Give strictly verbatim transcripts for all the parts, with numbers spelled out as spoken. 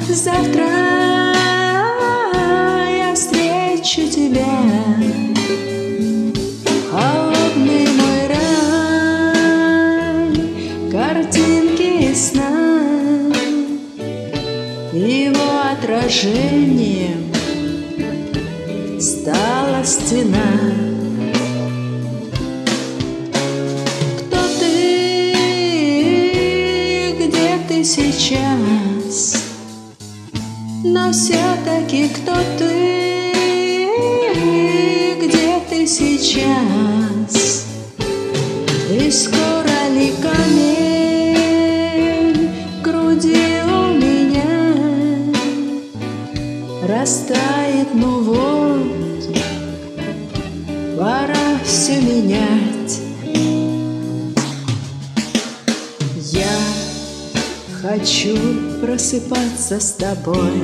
Завтра я встречу тебя, холодный мой рай, картинки сна, его отражением стала стена. Кто ты, где ты сейчас? Но все-таки кто ты, где ты сейчас? И скоро ли камень в груди у меня растает? Ну вот, пора все менять. Я хочу просыпаться с тобой.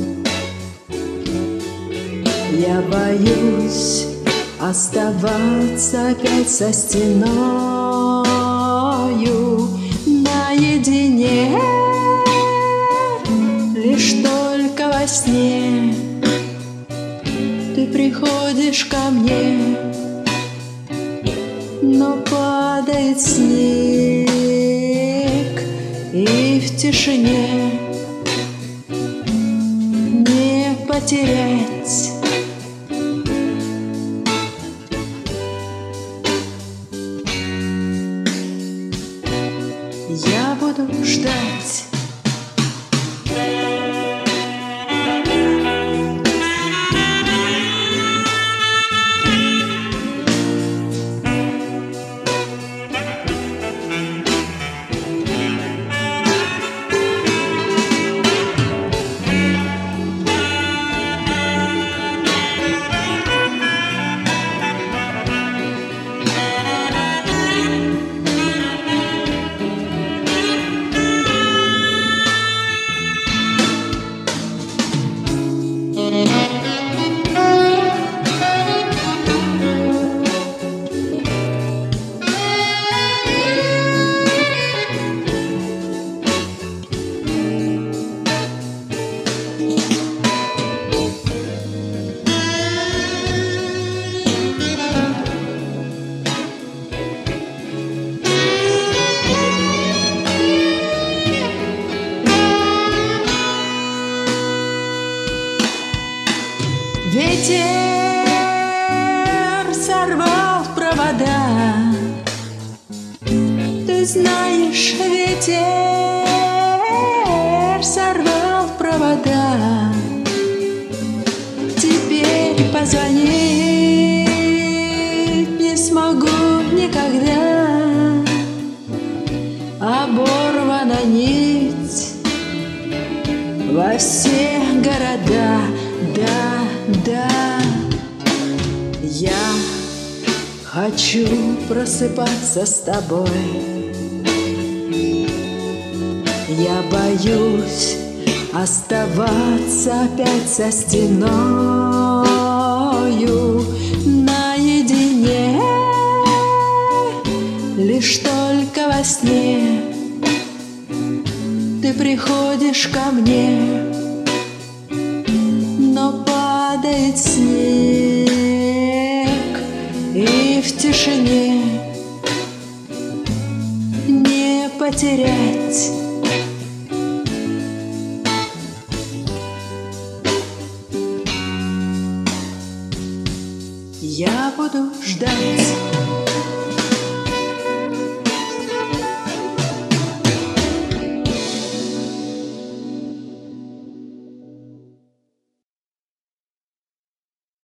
Я боюсь оставаться опять со стеною наедине. Лишь только во сне ты приходишь ко мне, но падает снег, и в тишине не потерять. Я буду ждать. Ветер сорвал провода. Ты знаешь, ветер сорвал провода. Теперь позвонить не смогу никогда. Оборвана нить во все города. Да, да, я хочу просыпаться с тобой. Я боюсь оставаться опять со стеною наедине. Лишь только во сне ты приходишь ко мне, но падает снег, и в тишине не потерять. Я буду ждать.